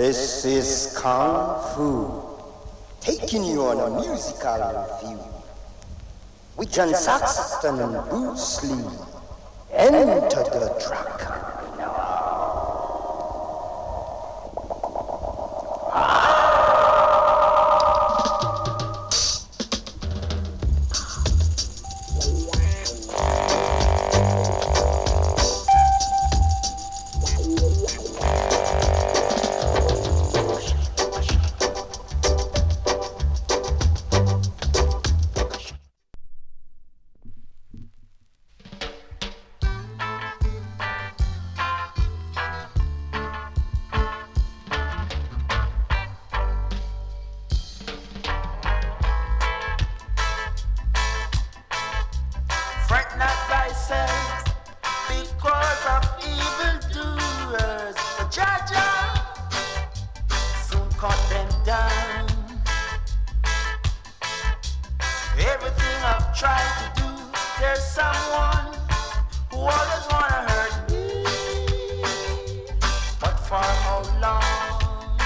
This is Kung Fu, taking you on a musical review with John Saxon and Bruce Lee. Enter the track. Fret not thyself because of evildoers, but Jah soon cut them down. Everything I've tried to do, there's someone who always wanna hurt me. But for how long?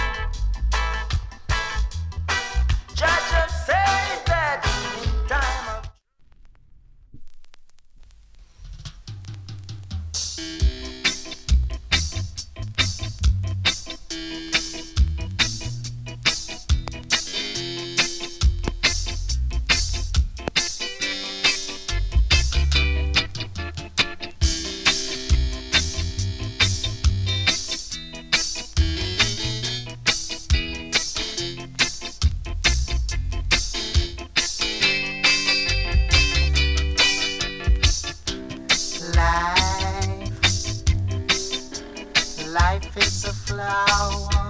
Jah said that in time of life is a flower